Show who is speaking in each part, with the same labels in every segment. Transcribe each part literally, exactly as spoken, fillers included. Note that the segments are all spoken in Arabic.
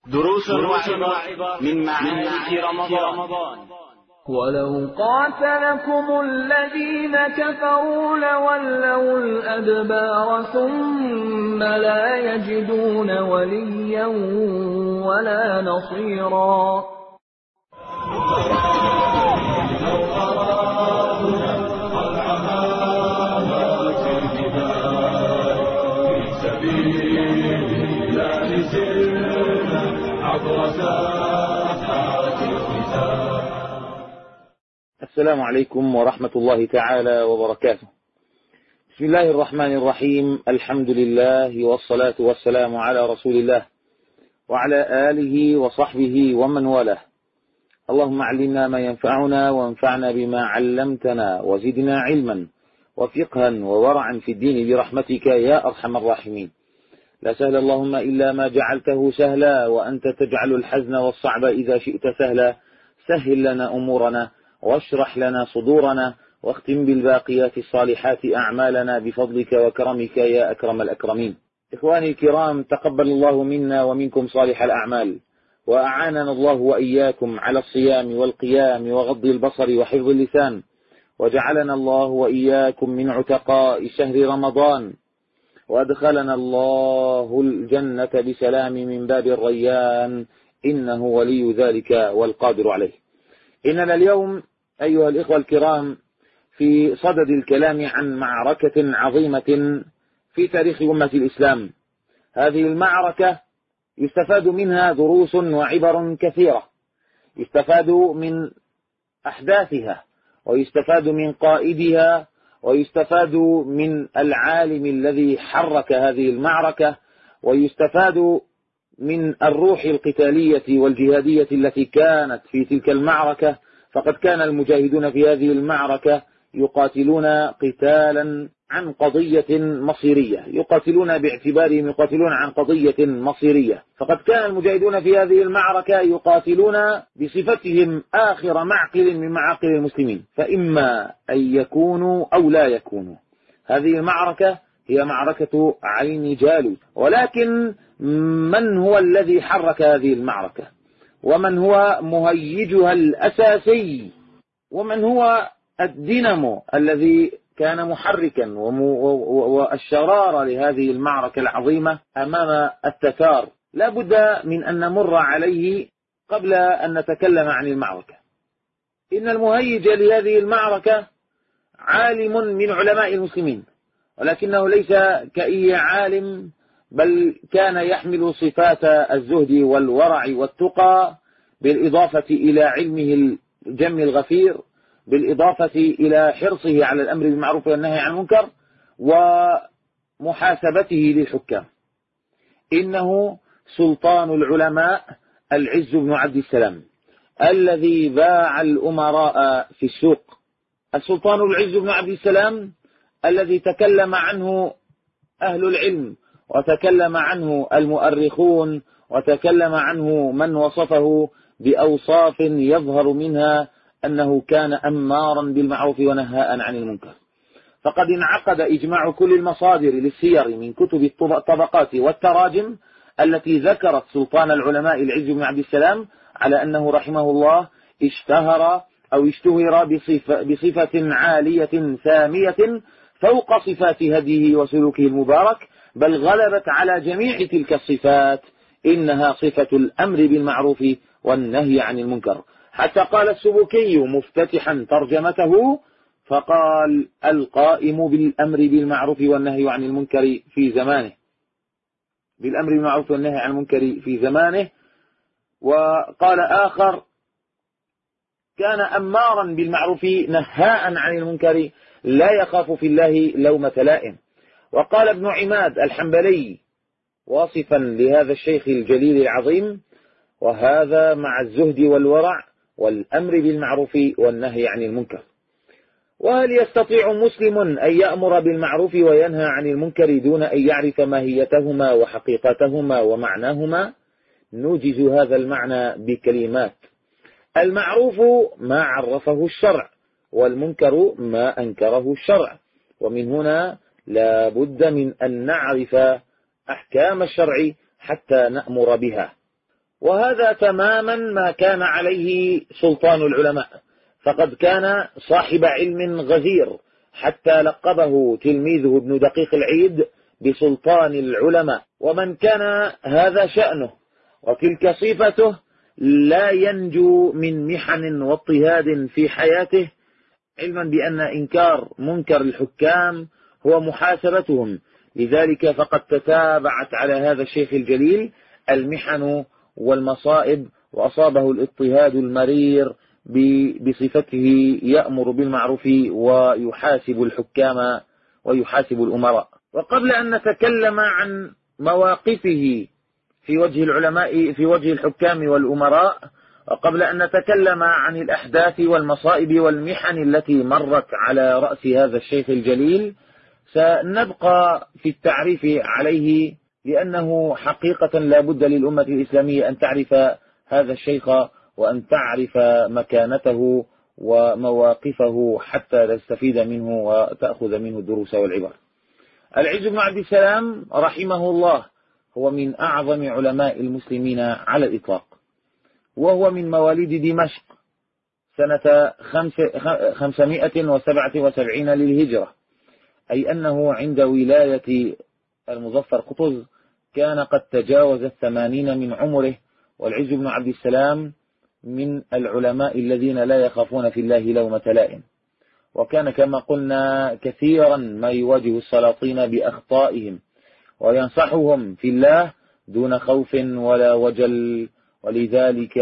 Speaker 1: دروس وعبر من معاني رمضان.
Speaker 2: ولو قاتلكم الذين كفروا لولوا الأدبار ثم لا يجدون وليا ولا نصيرا.
Speaker 3: السلام عليكم ورحمة الله تعالى وبركاته. بسم الله الرحمن الرحيم. الحمد لله والصلاة والسلام على رسول الله وعلى آله وصحبه ومن والاه. اللهم علمنا ما ينفعنا وانفعنا بما علمتنا وزدنا علما وفقها وورعا في الدين برحمتك يا أرحم الراحمين. لا سهل اللهم إلا ما جعلته سهلا، وأنت تجعل الحزن والصعب إذا شئت سهلا. سهل لنا أمورنا واشرح لنا صدورنا واختم بالباقيات الصالحات أعمالنا بفضلك وكرمك يا أكرم الأكرمين. إخواني الكرام، تقبل الله منا ومنكم صالح الأعمال، وأعاننا الله وإياكم على الصيام والقيام وغض البصر وحفظ اللسان، وجعلنا الله وإياكم من عتقاء شهر رمضان، وأدخلنا الله الجنة بسلام من باب الريان، إنه ولي ذلك والقادر عليه. إننا اليوم أيها الإخوة الكرام في صدد الكلام عن معركة عظيمة في تاريخ أمة الإسلام. هذه المعركة يستفاد منها دروس وعبر كثيرة، يستفاد من أحداثها، ويستفاد من قائدها، ويستفاد من العالم الذي حرك هذه المعركة، ويستفاد من الروح القتالية والجهادية التي كانت في تلك المعركة. فقد كان المجاهدون في هذه المعركة يقاتلون قتالا عن قضية مصيرية، يقاتلون باعتبارهم يقاتلون عن قضية مصيرية. فقد كان المجاهدون في هذه المعركة يقاتلون بصفتهم آخر معقل من معاقل المسلمين، فإما أن يكونوا أو لا يكونوا. هذه المعركة هي معركة عين جالوت. ولكن من هو الذي حرك هذه المعركة؟ ومن هو مهيجها الأساسي؟ ومن هو الدينامو الذي كان محركا والشرارة لهذه المعركة العظيمة أمام التتار؟ لا بد من أن نمر عليه قبل أن نتكلم عن المعركة. إن المهيج لهذه المعركة عالم من علماء المسلمين، ولكنه ليس كأي عالم، بل كان يحمل صفات الزهد والورع والتقى، بالإضافة إلى علمه الجم الغفير، بالإضافة إلى حرصه على الأمر بالمعروف والنهي عن المنكر، ومحاسبته للحكام. إنه سلطان العلماء العز بن عبد السلام الذي باع الأمراء في السوق. السلطان العز بن عبد السلام الذي تكلم عنه أهل العلم، وتكلم عنه المؤرخون، وتكلم عنه من وصفه بأوصاف يظهر منها أنه كان أمارا بالمعروف ونهاء عن المنكر. فقد انعقد إجماع كل المصادر للسير من كتب الطبقات والتراجم التي ذكرت سلطان العلماء العز بن عبد السلام على أنه رحمه الله اشتهر أو اشتهر بصفة, بصفة عالية سامية فوق صفات هديه وسلوكه المبارك، بل غلبت على جميع تلك الصفات. إنها صفة الأمر بالمعروف والنهي عن المنكر. حتى قال السبكي مفتتحا ترجمته فقال: القائم بالأمر بالمعروف والنهي عن المنكر في زمانه، بالأمر بالمعروف والنهي عن المنكر في زمانه. وقال آخر: كان أمارا بالمعروف نهاء عن المنكر لا يخاف في الله لومة لائم. وقال ابن عماد الحنبلي واصفا لهذا الشيخ الجليل العظيم: وهذا مع الزهد والورع والأمر بالمعروف والنهي عن المنكر. وهل يستطيع مسلم أن يأمر بالمعروف وينهى عن المنكر دون أن يعرف ماهيتهما وحقيقتهما ومعناهما؟ نوجز هذا المعنى بكلمات: المعروف ما عرفه الشرع، والمنكر ما أنكره الشرع. ومن هنا لا بد من أن نعرف أحكام الشرع حتى نأمر بها. وهذا تماما ما كان عليه سلطان العلماء، فقد كان صاحب علم غزير حتى لقبه تلميذه ابن دقيق العيد بسلطان العلماء. ومن كان هذا شأنه وتلك صفته لا ينجو من محن واضطهاد في حياته، علما بأن إنكار منكر الحكام هو محاسبتهم. لذلك فقد تتابعت على هذا الشيخ الجليل المحن والمصائب، وأصابه الاضطهاد المرير بصفته يأمر بالمعروف ويحاسب الحكام ويحاسب الأمراء. وقبل أن نتكلم عن مواقفه في وجه العلماء في وجه الحكام والأمراء، وقبل أن نتكلم عن الأحداث والمصائب والمحن التي مرت على رأس هذا الشيخ الجليل، سنبقى في التعريف عليه، لأنه حقيقة لا بد للأمة الإسلامية أن تعرف هذا الشيخ وأن تعرف مكانته ومواقفه حتى تستفيد منه وتأخذ منه الدروس والعبر. العز بن عبد السلام رحمه الله هو من أعظم علماء المسلمين على الإطلاق، وهو من مواليد دمشق سنة خمسمائة وسبعة وسبعين للهجرة، أي أنه عند ولاية المظفر قطز كان قد تجاوز الثمانين من عمره. والعز بن عبد السلام من العلماء الذين لا يخافون في الله لومة لائم، وكان كما قلنا كثيرا ما يواجه السلاطين بأخطائهم وينصحهم في الله دون خوف ولا وجل. ولذلك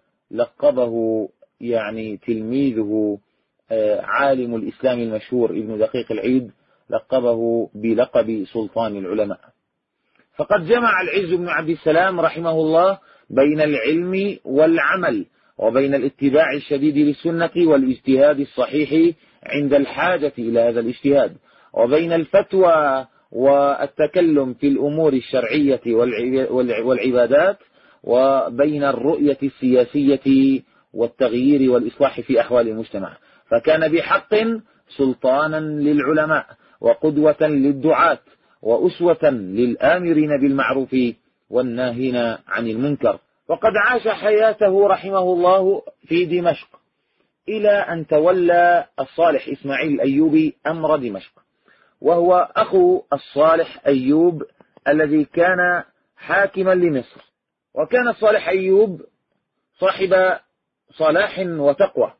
Speaker 3: لقبه يعني تلميذه عالم الإسلام المشهور ابن دقيق العيد لقبه بلقب سلطان العلماء. فقد جمع العز بن عبد السلام رحمه الله بين العلم والعمل، وبين الاتباع الشديد للسنة والاجتهاد الصحيح عند الحاجة إلى هذا الاجتهاد، وبين الفتوى والتكلم في الأمور الشرعية والعبادات، وبين الرؤية السياسية والتغيير والإصلاح في أحوال المجتمع. فكان بحق سلطانا للعلماء وقدوة للدعاة وأسوة للآمرين بالمعروف والناهين عن المنكر. وقد عاش حياته رحمه الله في دمشق إلى أن تولى الصالح إسماعيل الأيوبي أمر دمشق، وهو أخو الصالح أيوب الذي كان حاكما لمصر. وكان الصالح أيوب صاحب صلاح وتقوى،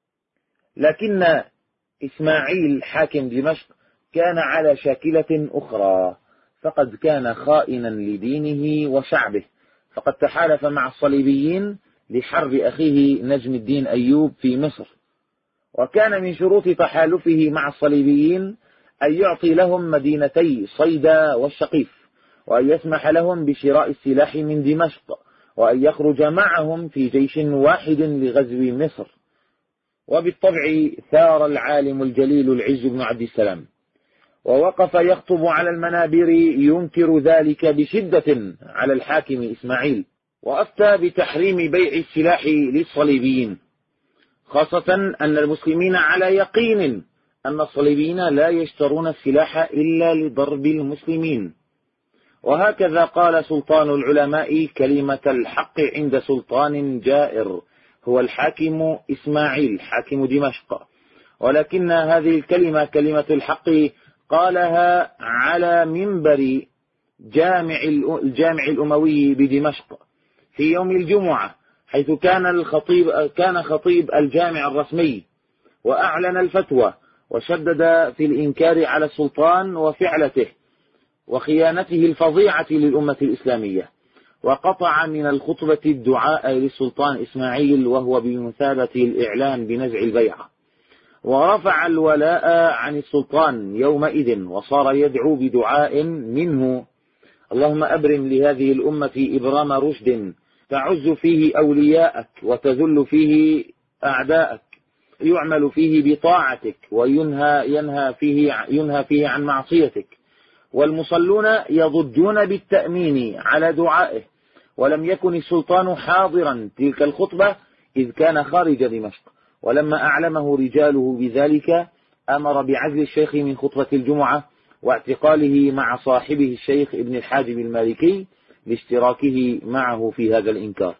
Speaker 3: لكن إسماعيل حاكم دمشق كان على شاكلة أخرى، فقد كان خائنا لدينه وشعبه، فقد تحالف مع الصليبيين لحرب أخيه نجم الدين أيوب في مصر. وكان من شروط تحالفه مع الصليبيين أن يعطي لهم مدينتي صيدا والشقيف، وأن يسمح لهم بشراء السلاح من دمشق، وأن يخرج معهم في جيش واحد لغزو مصر. وبالطبع ثار العالم الجليل العز بن عبد السلام، ووقف يخطب على المنابر ينكر ذلك بشدة على الحاكم إسماعيل، وأفتى بتحريم بيع السلاح للصليبيين، خاصة أن المسلمين على يقين أن الصليبيين لا يشترون السلاح إلا لضرب المسلمين. وهكذا قال سلطان العلماء كلمة الحق عند سلطان جائر، هو الحاكم إسماعيل حاكم دمشق، ولكن هذه الكلمة كلمة الحق قالها على منبر جامع الجامع الأموي بدمشق في يوم الجمعة، حيث كان الخطيب كان خطيب الجامع الرسمي، وأعلن الفتوى وشدد في الإنكار على السلطان وفعلته وخيانته الفظيعة للأمة الإسلامية، وقطع من الخطبة الدعاء للسلطان إسماعيل وهو بمثابة الإعلان بنزع البيعة، ورفع الولاء عن السلطان يومئذ، وصار يدعو بدعاء منه: اللهم أبرم لهذه الأمة إبرام رشد تعز فيه أولياءك وتذل فيه أعداءك، يعمل فيه بطاعتك وينهى ينهى فيه ينهى فيه عن معصيتك، والمصلون يضجون بالتأمين على دعائه. ولم يكن السلطان حاضرا تلك الخطبة إذ كان خارج دمشق، ولما أعلمه رجاله بذلك أمر بعزل الشيخ من خطبة الجمعة واعتقاله مع صاحبه الشيخ ابن الحاجب المالكي، لاشتراكه معه في هذا الإنكار.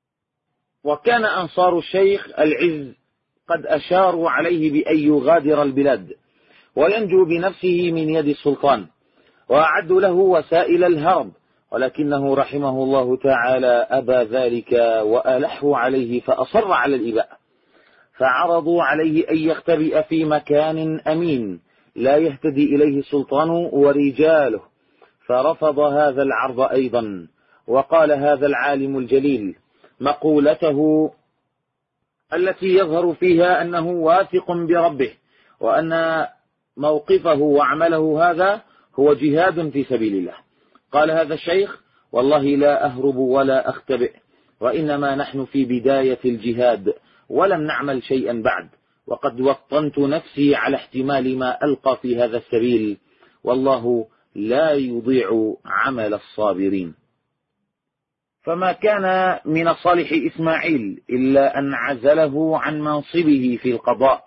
Speaker 3: وكان أنصار الشيخ العز قد أشاروا عليه بأن يغادر البلاد وينجو بنفسه من يد السلطان، وأعدوا له وسائل الهرب، ولكنه رحمه الله تعالى أبى ذلك وألحوا عليه فأصر على الإباء، فعرضوا عليه أن يختبئ في مكان أمين لا يهتدي إليه السلطان ورجاله، فرفض هذا العرض أيضا. وقال هذا العالم الجليل مقولته التي يظهر فيها أنه واثق بربه وأن موقفه وعمله هذا هو جهاد في سبيل الله. قال هذا الشيخ: والله لا أهرب ولا أختبئ، وإنما نحن في بداية الجهاد ولم نعمل شيئا بعد، وقد وطنت نفسي على احتمال ما ألقى في هذا السبيل، والله لا يضيع عمل الصابرين. فما كان من الصالح إسماعيل إلا أن عزله عن منصبه في القضاء،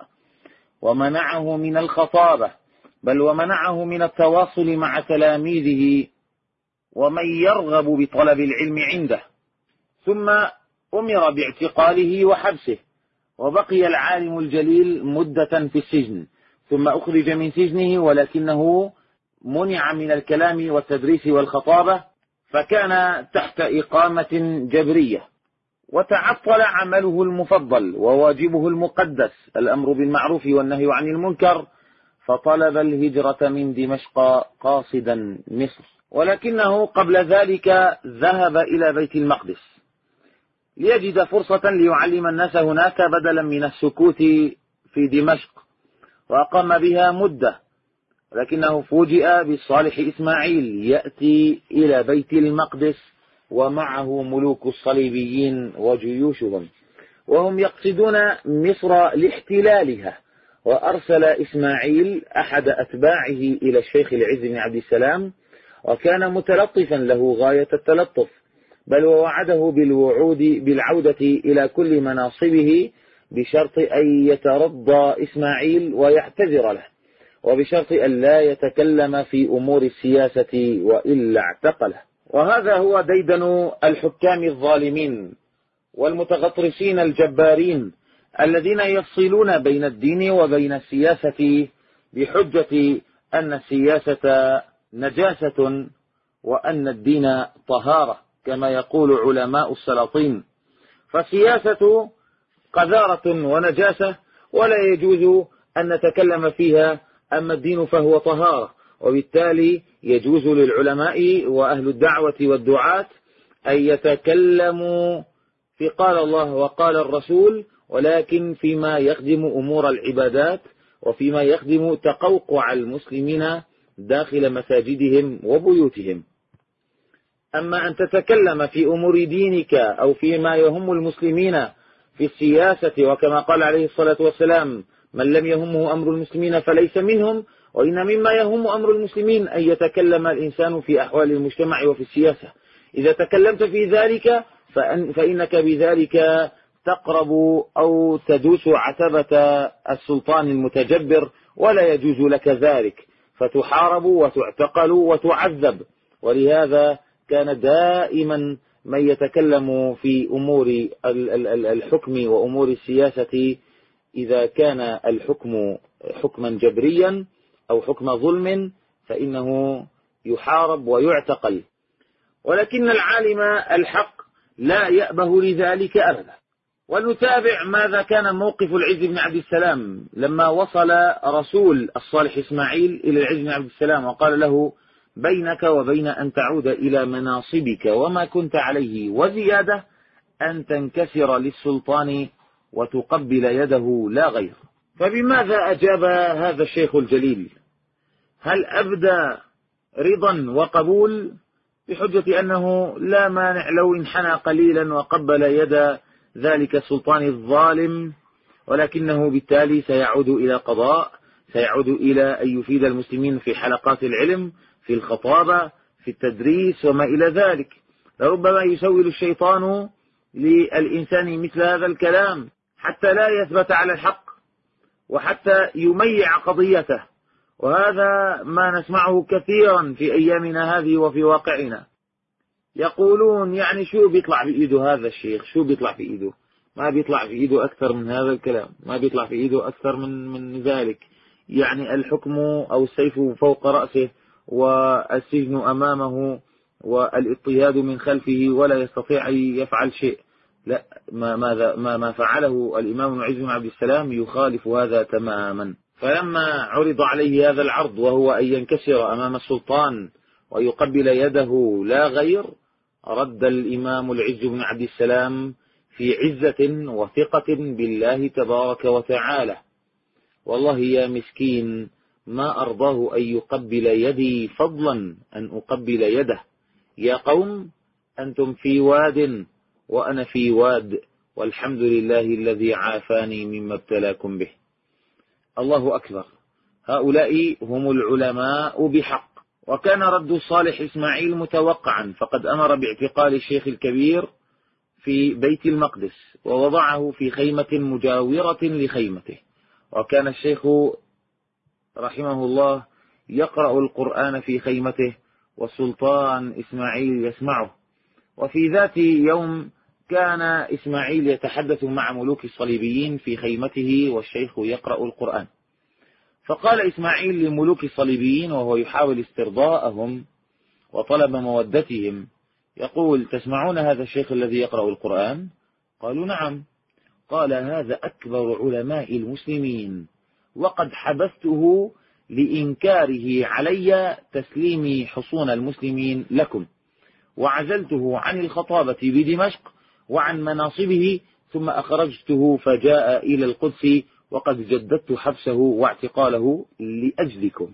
Speaker 3: ومنعه من الخطابة، بل ومنعه من التواصل مع تلاميذه ومن يرغب بطلب العلم عنده، ثم أمر باعتقاله وحبسه، وبقي العالم الجليل مدة في السجن، ثم أخرج من سجنه ولكنه منع من الكلام والتدريس والخطابة، فكان تحت إقامة جبرية، وتعطل عمله المفضل وواجبه المقدس الأمر بالمعروف والنهي عن المنكر، فطلب الهجرة من دمشق قاصدا مصر، ولكنه قبل ذلك ذهب إلى بيت المقدس ليجد فرصة ليعلم الناس هناك بدلا من السكوت في دمشق، وأقام بها مدة، لكنه فوجئ بالصالح إسماعيل يأتي إلى بيت المقدس ومعه ملوك الصليبيين وجيوشهم، وهم يقصدون مصر لاحتلالها. وأرسل إسماعيل أحد أتباعه إلى الشيخ العز بن عبد السلام، وكان متلطفا له غاية التلطف، بل ووعده بالوعود بالعودة إلى كل مناصبه بشرط أن يترضى إسماعيل ويعتذر له، وبشرط أن لا يتكلم في أمور السياسة وإلا اعتقله. وهذا هو ديدن الحكام الظالمين والمتغطرسين الجبارين الذين يفصلون بين الدين وبين السياسة بحجة أن السياسة نجاسة وأن الدين طهارة، كما يقول علماء السلاطين. فالسياسة قذارة ونجاسة ولا يجوز أن نتكلم فيها، أما الدين فهو طهارة، وبالتالي يجوز للعلماء وأهل الدعوة والدعاة أن يتكلموا في قال الله وقال الرسول، ولكن فيما يخدم أمور العبادات وفيما يخدم تقوقع المسلمين داخل مساجدهم وبيوتهم. أما أن تتكلم في أمور دينك أو فيما يهم المسلمين في السياسة، وكما قال عليه الصلاة والسلام: من لم يهمه أمر المسلمين فليس منهم، وإن مما يهم أمر المسلمين أن يتكلم الإنسان في أحوال المجتمع وفي السياسة. إذا تكلمت في ذلك فإنك بذلك تقرب أو تدوس عتبة السلطان المتجبر، ولا يجوز لك ذلك، فتحارب وتعتقل وتعذب. ولهذا كان دائما من يتكلم في أمور الحكم وأمور السياسة، إذا كان الحكم حكما جبريا أو حكم ظلم فإنه يحارب ويعتقل. ولكن العالم الحق لا يأبه لذلك أبدا. ولنتابع ماذا كان موقف العز بن عبد السلام لما وصل رسول الصالح إسماعيل إلى العز بن عبد السلام وقال له: بينك وبين أن تعود إلى مناصبك وما كنت عليه وزيادة أن تنكسر للسلطان وتقبل يده لا غير. فبماذا أجاب هذا الشيخ الجليل؟ هل أبدى رضا وقبول بحجة أنه لا مانع لو انحنى قليلا وقبل يد ذلك السلطان الظالم، ولكنه بالتالي سيعود إلى قضاء، سيعود إلى أن يفيد المسلمين في حلقات العلم، في الخطابة، في التدريس وما إلى ذلك. لربما يسول الشيطان للإنسان مثل هذا الكلام حتى لا يثبت على الحق وحتى يميع قضيته، وهذا ما نسمعه كثيرا في أيامنا هذه وفي واقعنا. يقولون يعني شو بيطلع بإيده هذا الشيخ، شو بيطلع في إيده؟ ما بيطلع في إيده أكثر من هذا الكلام، ما بيطلع في إيده أكثر من من ذلك. يعني الحكم أو السيف فوق رأسه والسجن أمامه والاضطهاد من خلفه ولا يستطيع أن يفعل شيء. لا، ما ماذا ما ما فعله الإمام ابن عز بن عبد السلام يخالف هذا تماما. فلما عرض عليه هذا العرض وهو أن ينكسر أمام السلطان ويقبل يده لا غير، رد الإمام العز بن عبد السلام في عزة وثقة بالله تبارك وتعالى: والله يا مسكين ما أرضاه أن يقبل يدي فضلا أن أقبل يده. يا قوم أنتم في واد وأنا في واد، والحمد لله الذي عافاني مما ابتلاكم به. الله أكبر، هؤلاء هم العلماء بحق. وكان رد صالح إسماعيل متوقعا، فقد أمر باعتقال الشيخ الكبير في بيت المقدس ووضعه في خيمة مجاورة لخيمته. وكان الشيخ رحمه الله يقرأ القرآن في خيمته والسلطان إسماعيل يسمعه. وفي ذات يوم كان إسماعيل يتحدث مع ملوك الصليبيين في خيمته والشيخ يقرأ القرآن. فقال إسماعيل لملوك الصليبيين وهو يحاول استرضاءهم وطلب مودتهم، يقول: تسمعون هذا الشيخ الذي يقرأ القرآن؟ قالوا: نعم. قال: هذا أكبر علماء المسلمين، وقد حبسته لإنكاره علي تسليم حصون المسلمين لكم، وعزلته عن الخطابة بدمشق وعن مناصبه، ثم أخرجته فجاء إلى القدس، وقد جددت حبسه واعتقاله لأجلكم.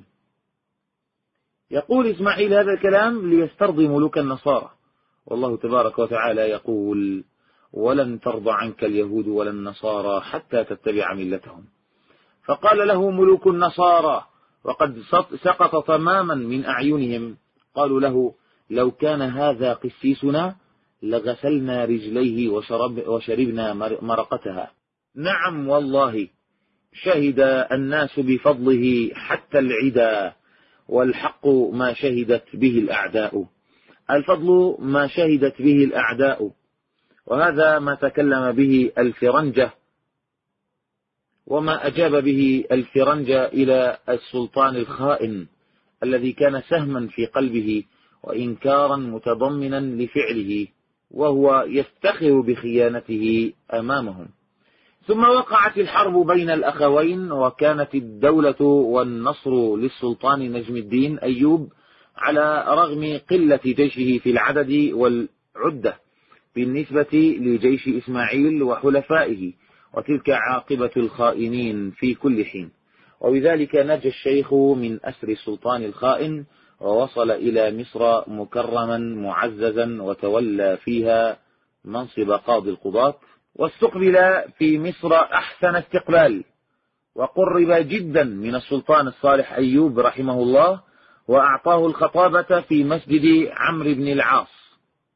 Speaker 3: يقول إسماعيل هذا الكلام ليسترضي ملوك النصارى، والله تبارك وتعالى يقول: ولن ترضى عنك اليهود ولا النصارى حتى تتبع ملتهم. فقال له ملوك النصارى وقد سقط تماما من أعينهم، قالوا له: لو كان هذا قسيسنا لغسلنا رجليه وشرب وشربنا مرقتها. نعم والله، شهد الناس بفضله حتى العدا، والحق ما شهدت به الأعداء. الفضل ما شهدت به الأعداء. وهذا ما تكلم به الفرنجة وما أجاب به الفرنجة إلى السلطان الخائن الذي كان سهما في قلبه وإنكارا متضمنا لفعله، وهو يفتخر بخيانته أمامهم. ثم وقعت الحرب بين الأخوين، وكانت الدولة والنصر للسلطان نجم الدين أيوب على رغم قلة جيشه في العدد والعدة بالنسبة لجيش إسماعيل وحلفائه، وتلك عاقبة الخائنين في كل حين. وبذلك نجى الشيخ من أسر السلطان الخائن، ووصل إلى مصر مكرما معززا، وتولى فيها منصب قاضي القضاة، واستقبل في مصر أحسن استقبال، وقرب جدا من السلطان الصالح أيوب رحمه الله، وأعطاه الخطابة في مسجد عمرو بن العاص،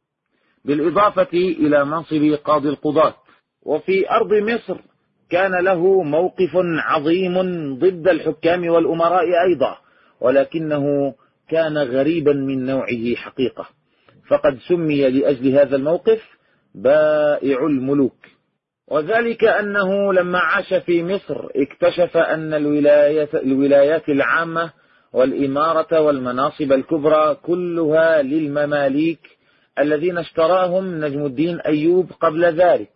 Speaker 3: بالإضافة إلى منصب قاضي القضاة. وفي أرض مصر كان له موقف عظيم ضد الحكام والأمراء أيضا، ولكنه كان غريبا من نوعه حقيقة، فقد سمي لأجل هذا الموقف بائع الملوك. وذلك أنه لما عاش في مصر اكتشف أن الولايات, الولايات العامة والإمارة والمناصب الكبرى كلها للمماليك الذين اشتراهم نجم الدين أيوب قبل ذلك.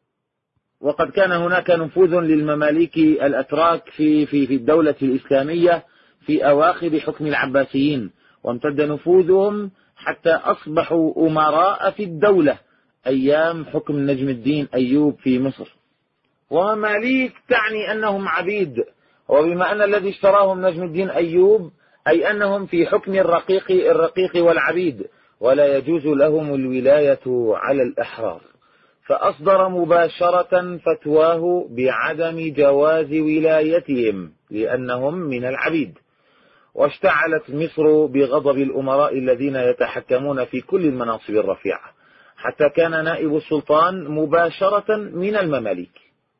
Speaker 3: وقد كان هناك نفوذ للمماليك الأتراك في, في, في الدولة الإسلامية في أواخر حكم العباسيين، وامتد نفوذهم حتى أصبحوا أمراء في الدولة أيام حكم نجم الدين أيوب في مصر. ومماليك تعني أنهم عبيد، وبما أن الذي اشتراهم نجم الدين أيوب أي أنهم في حكم الرقيق الرقيق والعبيد، ولا يجوز لهم الولاية على الأحرار. فأصدر مباشرة فتواه بعدم جواز ولايتهم لأنهم من العبيد. واشتعلت مصر بغضب الأمراء الذين يتحكمون في كل المناصب الرفيعة، حتى كان نائب السلطان مباشرة من المماليك.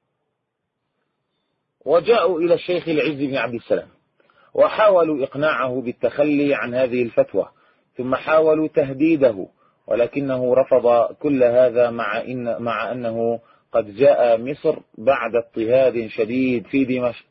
Speaker 3: وجاءوا إلى الشيخ العز بن عبد السلام وحاولوا إقناعه بالتخلي عن هذه الفتوى، ثم حاولوا تهديده ولكنه رفض كل هذا مع, إن مع أنه قد جاء مصر بعد اضطهاد شديد في دمشق.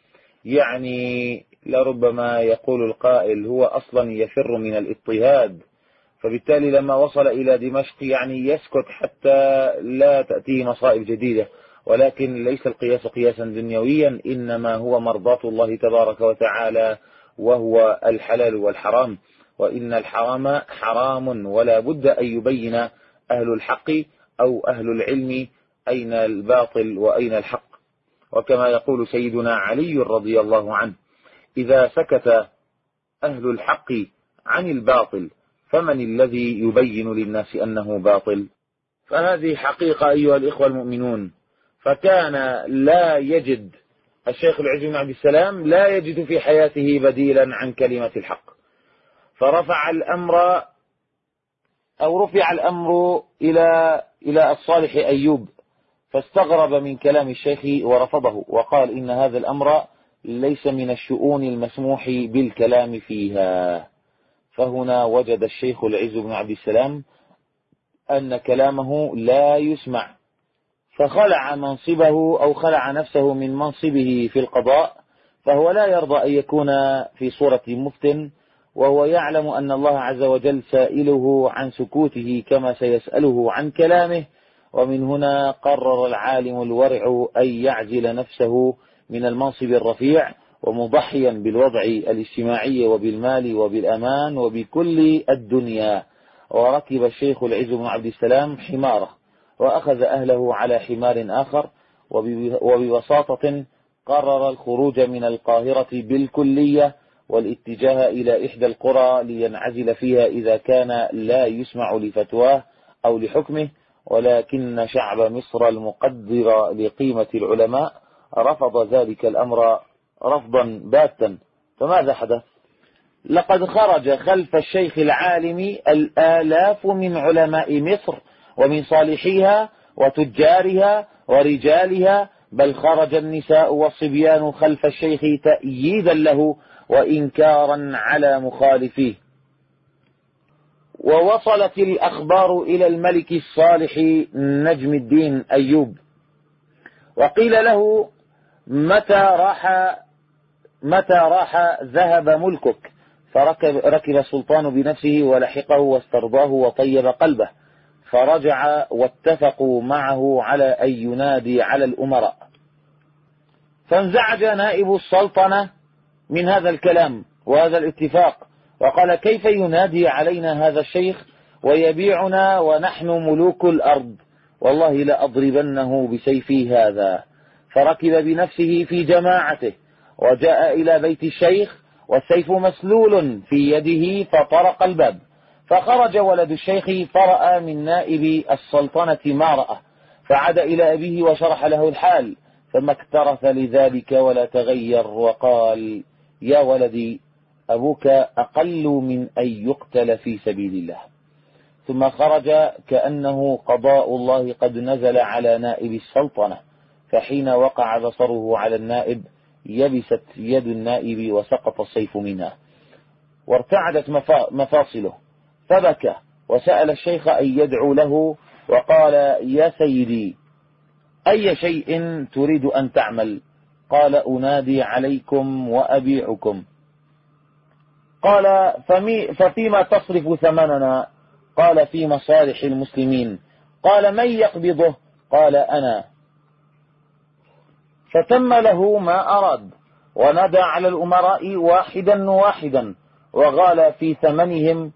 Speaker 3: يعني لربما يقول القائل هو أصلا يفر من الاضطهاد، فبالتالي لما وصل إلى دمشق يعني يسكت حتى لا تأتيه مصائب جديدة. ولكن ليس القياس قياسا دنيويا، إنما هو مرضاة الله تبارك وتعالى، وهو الحلال والحرام. وإن الحرام حرام، ولا بد أن يبين أهل الحق أو أهل العلم أين الباطل وأين الحق. وكما يقول سيدنا علي رضي الله عنه: إذا سكت أهل الحق عن الباطل فمن الذي يبين للناس أنه باطل؟ فهذه حقيقة أيها الإخوة المؤمنون. فكان لا يجد الشيخ العز بن عبد السلام لا يجد في حياته بديلا عن كلمة الحق، فرفع الأمر أو رفع الأمر إلى إلى الصالح أيوب، فاستغرب من كلام الشيخ ورفضه، وقال إن هذا الأمر ليس من الشؤون المسموح بالكلام فيها. فهنا وجد الشيخ العز بن عبد السلام أن كلامه لا يسمع، فخلع منصبه أو خلع نفسه من منصبه في القضاء، فهو لا يرضى أن يكون في صورة مفتن، وهو يعلم أن الله عز وجل سائله عن سكوته كما سيسأله عن كلامه. ومن هنا قرر العالم الورع أن يعزل نفسه من المنصب الرفيع، ومضحيا بالوضع الاجتماعي وبالمال وبالأمان وبكل الدنيا. وركب الشيخ العز بن عبد السلام حماره، وأخذ أهله على حمار آخر، وببساطة قرر الخروج من القاهرة بالكلية والاتجاه إلى إحدى القرى لينعزل فيها إذا كان لا يسمع لفتواه أو لحكمه. ولكن شعب مصر المقدر لقيمة العلماء رفض ذلك الأمر رفضا باتا. فماذا حدث؟ لقد خرج خلف الشيخ العالم الآلاف من علماء مصر ومن صالحيها وتجارها ورجالها، بل خرج النساء والصبيان خلف الشيخ تأييدا له وإنكارا على مخالفيه. ووصلت الأخبار إلى الملك الصالح نجم الدين أيوب، وقيل له: متى راح متى راح ذهب ملكك؟ فركب ركب السلطان بنفسه ولحقه واسترضاه وطيب قلبه، فرجع واتفقوا معه على أن ينادي على الأمراء. فانزعج نائب السلطنة من هذا الكلام وهذا الاتفاق، وقال: كيف ينادي علينا هذا الشيخ ويبيعنا ونحن ملوك الأرض؟ والله لأضربنه بسيفي هذا. فركب بنفسه في جماعته وجاء إلى بيت الشيخ والسيف مسلول في يده، فطرق الباب، فخرج ولد الشيخ فرأى من نائب السلطنة ما رأى، فعاد إلى أبيه وشرح له الحال، ثم اكترث لذلك ولا تغير وقال: يا ولدي، أبوك أقل من أن يقتل في سبيل الله. ثم خرج كأنه قضاء الله قد نزل على نائب السلطنة، فحين وقع بصره على النائب يبست يد النائب وسقط السيف منها وارتعدت مفاصله، فبكى وسأل الشيخ أن يدعو له، وقال: يا سيدي، أي شيء تريد أن تعمل؟ قال: أنادي عليكم وأبيعكم. قال: ففيما تصرف ثمننا؟ قال: في مصالح المسلمين. قال: من يقبضه؟ قال: أنا. فتم له ما أراد، ونادى على الأمراء واحدا واحدا، وغال في ثمنهم،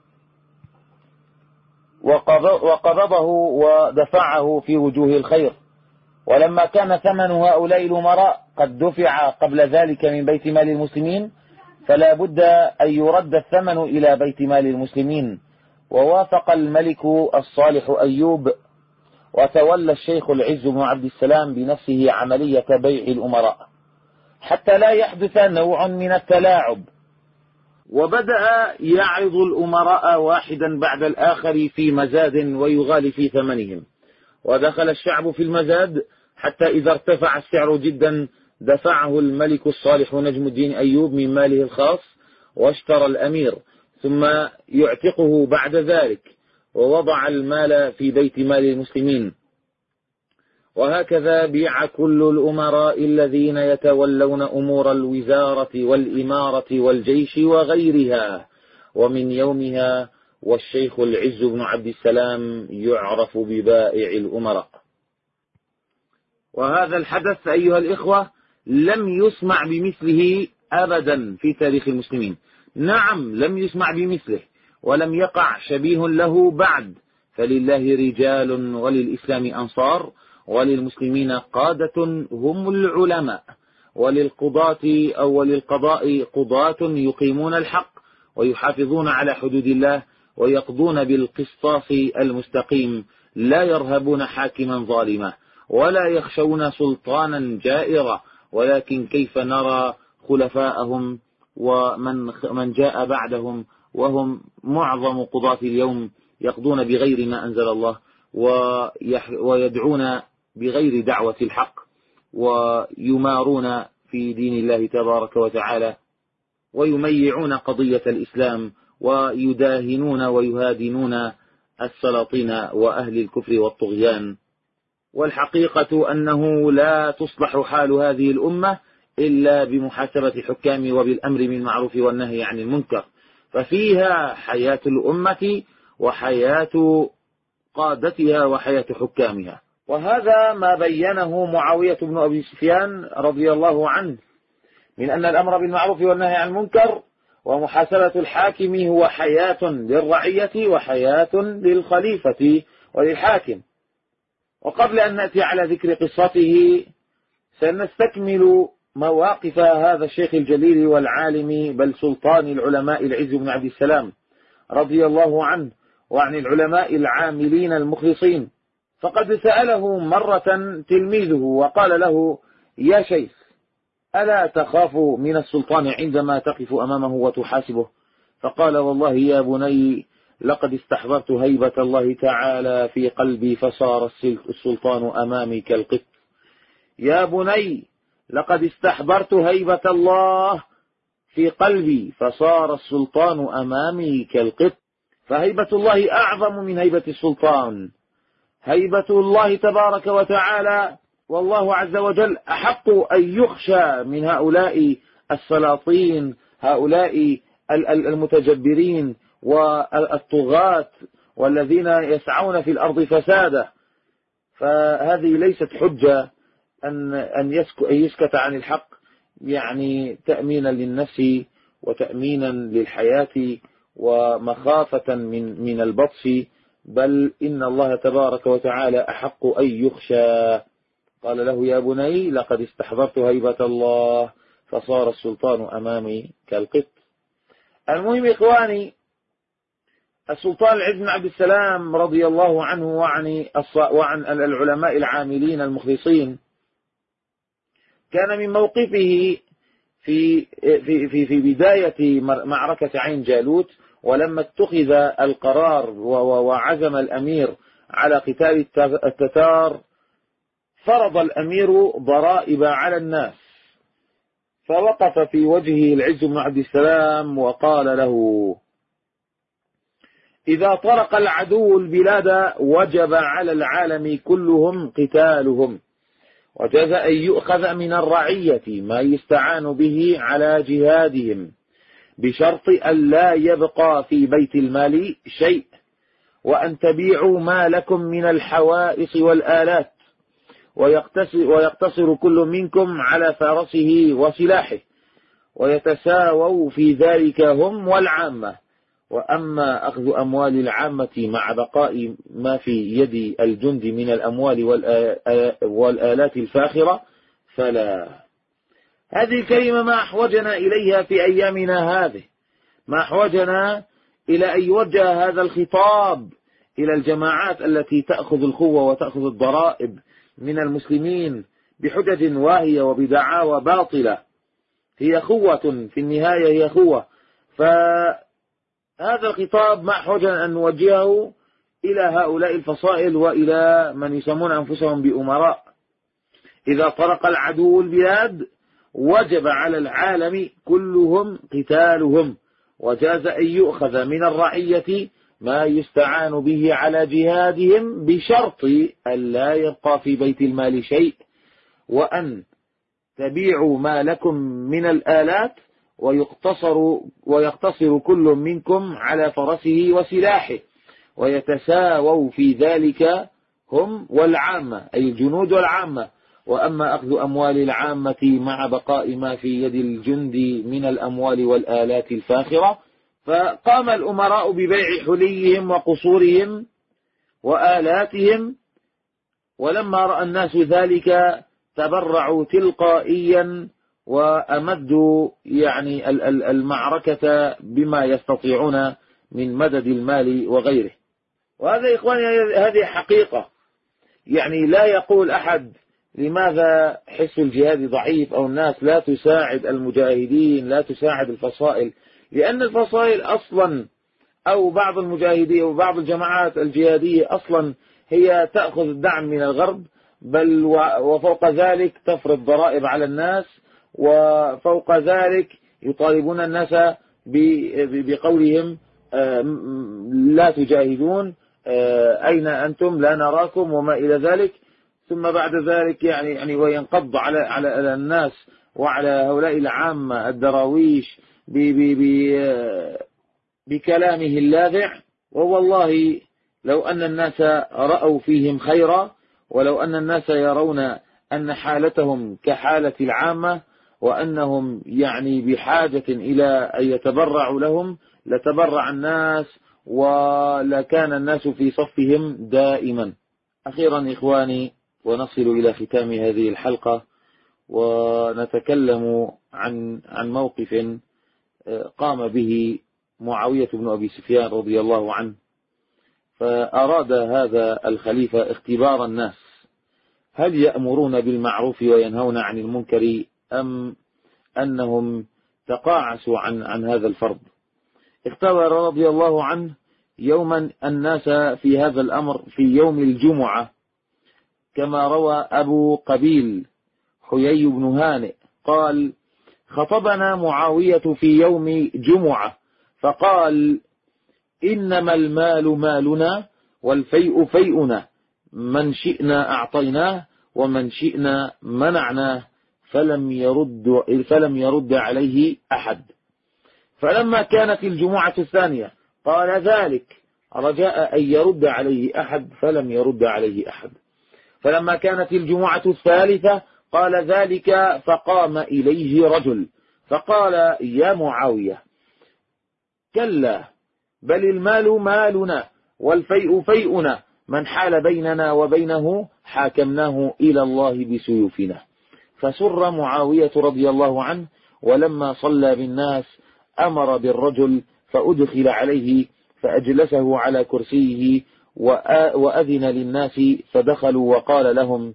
Speaker 3: وقبضه ودفعه في وجوه الخير. ولما كان ثمن هؤلاء الأمراء قد دفع قبل ذلك من بيت مال المسلمين، فلا بد أن يرد الثمن إلى بيت مال المسلمين. ووافق الملك الصالح أيوب، وتولى الشيخ العز بن عبد السلام بنفسه عملية بيع الأمراء حتى لا يحدث نوع من التلاعب، وبدأ يعرض الأمراء واحدا بعد الآخر في مزاد ويغالي في ثمنهم، ودخل الشعب في المزاد حتى إذا ارتفع السعر جدا دفعه الملك الصالح نجم الدين أيوب من ماله الخاص واشترى الأمير، ثم يعتقه بعد ذلك. ووضع المال في بيت مال المسلمين. وهكذا بيع كل الأمراء الذين يتولون أمور الوزارة والإمارة والجيش وغيرها، ومن يومها والشيخ العز بن عبد السلام يعرف ببائع الأمراء. وهذا الحدث أيها الإخوة لم يسمع بمثله أبدا في تاريخ المسلمين. نعم لم يسمع بمثله ولم يقع شبيه له بعد، فلله رجال وللإسلام أنصار وللمسلمين قادة هم العلماء، وللقضاة أو وللقضاء قضاة يقيمون الحق ويحافظون على حدود الله ويقضون بالقسطاس المستقيم، لا يرهبون حاكما ظالما ولا يخشون سلطانا جائرا. ولكن كيف نرى خلفاءهم ومن من جاء بعدهم وهم معظم قضاة اليوم يقضون بغير ما أنزل الله ويدعون بغير دعوة الحق ويمارون في دين الله تبارك وتعالى ويميعون قضية الإسلام ويداهنون ويهادنون السلاطين وأهل الكفر والطغيان. والحقيقة أنه لا تصلح حال هذه الأمة إلا بمحاسبة حكام وبالأمر بالمعروف والنهي عن المنكر، ففيها حياة الأمة وحياة قادتها وحياة حكامها. وهذا ما بينه معاوية بن أبي سفيان رضي الله عنه من أن الأمر بالمعروف والنهي عن المنكر ومحاسبة الحاكم هو حياة للرعية وحياة للخليفة وللحاكم. وقبل أن نأتي على ذكر قصته سنستكمل مواقف هذا الشيخ الجليل والعالم بل سلطان العلماء العز بن عبد السلام رضي الله عنه وعن العلماء العاملين المخلصين. فقد سأله مرة تلميذه وقال له: يا شيخ، ألا تخاف من السلطان عندما تقف أمامه وتحاسبه؟ فقال: والله يا بني لقد استحضرت هيبة الله تعالى في قلبي فصار السلطان أمامي كالقط. يا بني لقد استحضرت هيبة الله في قلبي فصار السلطان أمامي كالقط. فهيبة الله أعظم من هيبة السلطان. هيبة الله تبارك وتعالى والله عز وجل أحق أن يخشى من هؤلاء السلاطين، هؤلاء المتجبرين والطغاة والذين يسعون في الأرض فسادا. فهذه ليست حجة أن أن يسكت عن الحق، يعني تأمينا للنفس وتأمينا للحياة ومخافة من من البطش، بل إن الله تبارك وتعالى أحق أن يخشى. قال له: يا بني لقد استحضرت هيبة الله فصار السلطان أمامي كالقط. المهم إخواني، السلطان العز بن عبد السلام رضي الله عنه وعن وعن العلماء العاملين المخلصين كان من موقفه في في في في بداية معركة عين جالوت، ولما اتخذ القرار وعزم الأمير على قتال التتار فرض الأمير ضرائب على الناس، فوقف في وجهه العز بن عبد السلام وقال له: إذا طرق العدو البلاد وجب على العالم كلهم قتالهم، وجاز أن يؤخذ من الرعية ما يستعان به على جهادهم بشرط أن لا يبقى في بيت المال شيء، وأن تبيعوا ما لكم من الحوائص والآلات، ويقتصر, ويقتصر كل منكم على فرسه وسلاحه، ويتساووا في ذلك هم والعامة. وأما أخذ أموال العامة مع بقاء ما في يد الجند من الأموال والآلات الفاخرة فلا. هذه الكلمة ما أحوجنا إليها في أيامنا هذه، ما أحوجنا إلى أن يوجه هذا الخطاب إلى الجماعات التي تأخذ الخوة وتأخذ الضرائب من المسلمين بحجج واهية وبدعاوى باطلة. هي خوة في النهاية، هي خوة. فهذا الخطاب ما أحوجنا أن نوجهه إلى هؤلاء الفصائل وإلى من يسمون أنفسهم بأمراء. إذا طرق العدو البلاد وجب على العالم كلهم قتالهم، وجاز أن يؤخذ من الرعية ما يستعان به على جهادهم بشرط أن لا يبقى في بيت المال شيء، وأن تبيعوا ما لكم من الآلات ويقتصر, ويقتصر كل منكم على فرسه وسلاحه، ويتساووا في ذلك هم والعامة، أي الجنود والعامة. وأما أخذ أموال العامة مع بقاء ما في يد الجند من الأموال والآلات الفاخرة، فقام الأمراء ببيع حليهم وقصورهم وآلاتهم، ولما رأى الناس ذلك تبرعوا تلقائيا وأمدوا يعني المعركة بما يستطيعون من مدد المال وغيره. وهذا إخواني هذه حقيقة، يعني لا يقول أحد لماذا حس الجهاد ضعيف أو الناس لا تساعد المجاهدين، لا تساعد الفصائل، لأن الفصائل أصلا أو بعض المجاهدين وبعض الجماعات الجهادية أصلا هي تأخذ الدعم من الغرب، بل وفوق ذلك تفرض ضرائب على الناس، وفوق ذلك يطالبون الناس بقولهم لا تجاهدون، أين أنتم لا نراكم وما إلى ذلك. ثم بعد ذلك يعني يعني وينقض على على الناس وعلى هؤلاء العامة الدراويش بكلامه اللاذع. ووالله لو أن الناس رأوا فيهم خيرا، ولو أن الناس يرون أن حالتهم كحالة العامة وأنهم يعني بحاجة إلى أن يتبرعوا لهم لتبرع الناس ولكان الناس في صفهم دائما. أخيرا إخواني، ونصل إلى ختام هذه الحلقة، ونتكلم عن عن موقف قام به معاوية بن أبي سفيان رضي الله عنه. فأراد هذا الخليفة اختبار الناس، هل يأمرون بالمعروف وينهون عن المنكر أم أنهم تقاعسوا عن عن هذا الفرض. اختبر رضي الله عنه يوما الناس في هذا الأمر في يوم الجمعة، كما روى أبو قبيل حيي بن هانئ قال: خطبنا معاوية في يوم جمعة فقال: إنما المال مالنا والفيء فيئنا، من شئنا أعطيناه ومن شئنا منعناه، فلم يرد, فلم يرد عليه أحد. فلما كانت الجمعة الثانية قال ذلك رجاء أن يرد عليه أحد، فلم يرد عليه أحد. فلما كانت الجمعة الثالثة قال ذلك، فقام إليه رجل فقال: يا معاوية، كلا، بل المال مالنا والفيء فيئنا، من حال بيننا وبينه حاكمناه إلى الله بسيوفنا. فسر معاوية رضي الله عنه، ولما صلى بالناس أمر بالرجل فأدخل عليه فأجلسه على كرسيه وأذن للناس فدخلوا وقال لهم: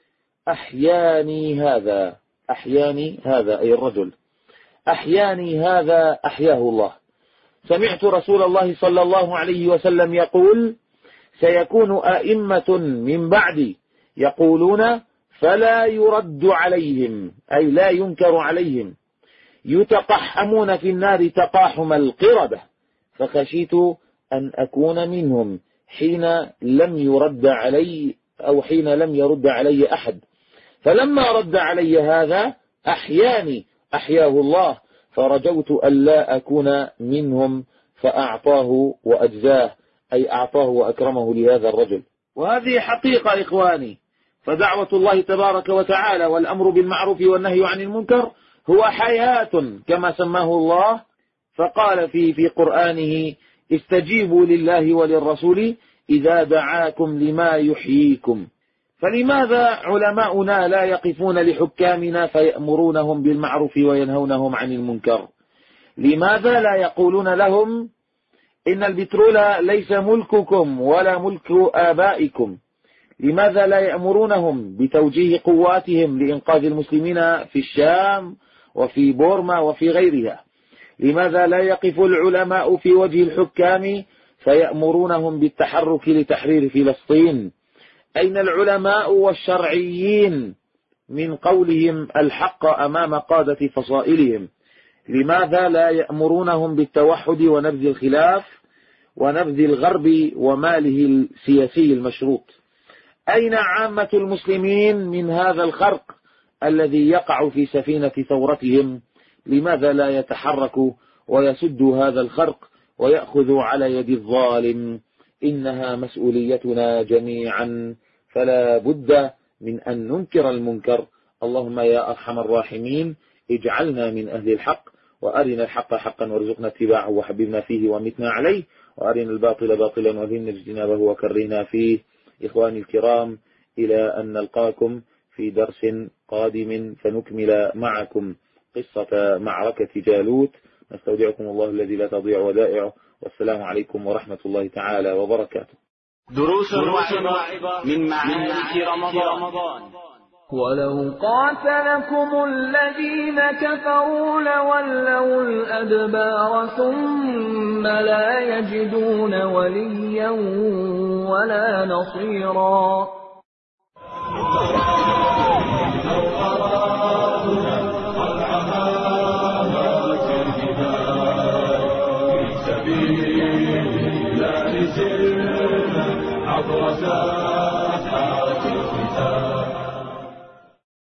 Speaker 3: أحياني هذا، أحياني هذا أي الرجل، أحياني هذا أحياه الله. سمعت رسول الله صلى الله عليه وسلم يقول: سيكون أئمة من بعدي يقولون فلا يرد عليهم، أي لا ينكر عليهم، يتقحمون في النار تقاحم القردة، فخشيت أن أكون منهم حين لم يرد علي أو حين لم يرد علي أحد. فلما رد علي هذا أحياني أحياه الله، فرجوت ألا أكون منهم، فأعطاه وأجزاه، أي أعطاه وأكرمه لهذا الرجل. وهذه حقيقة إخواني، فدعوة الله تبارك وتعالى والأمر بالمعروف والنهي عن المنكر هو حياة كما سماه الله، فقال في في قرآنه: استجيبوا لله وللرسول إذا دعاكم لما يحييكم. فلماذا علماؤنا لا يقفون لحكامنا فيأمرونهم بالمعروف وينهونهم عن المنكر؟ لماذا لا يقولون لهم إن البترول ليس ملككم ولا ملك آبائكم؟ لماذا لا يأمرونهم بتوجيه قواتهم لإنقاذ المسلمين في الشام وفي بورما وفي غيرها؟ لماذا لا يقف العلماء في وجه الحكام فيأمرونهم بالتحرك لتحرير فلسطين؟ أين العلماء والشرعيين من قولهم الحق أمام قادة فصائلهم؟ لماذا لا يأمرونهم بالتوحد ونبذ الخلاف ونبذ الغرب وماله السياسي المشروط. أين عامة المسلمين من هذا الخرق الذي يقع في سفينة ثورتهم؟ لماذا لا يتحرك ويسد هذا الخرق ويأخذ على يد الظالم؟ إنها مسؤوليتنا جميعا، فلا بد من أن ننكر المنكر. اللهم يا أرحم الراحمين اجعلنا من أهل الحق، وأرنا الحق حقا وارزقنا اتباعه وحببنا فيه ومتنا عليه، وأرنا الباطل باطلا وذلنا اجتنابه وكرهنا فيه. إخواني الكرام، إلى أن نلقاكم في درس قادم فنكمل معكم قصة معركة جالوت. نستودعكم الله الذي لا تضيع ودائعه، والسلام عليكم ورحمة الله تعالى وبركاته.
Speaker 1: دروس وعبر من معارك رمضان.
Speaker 2: ولو قاتلكم الذين كفروا لولوا الأدبار ثم لا يجدون وليا ولا نصيرا. عبر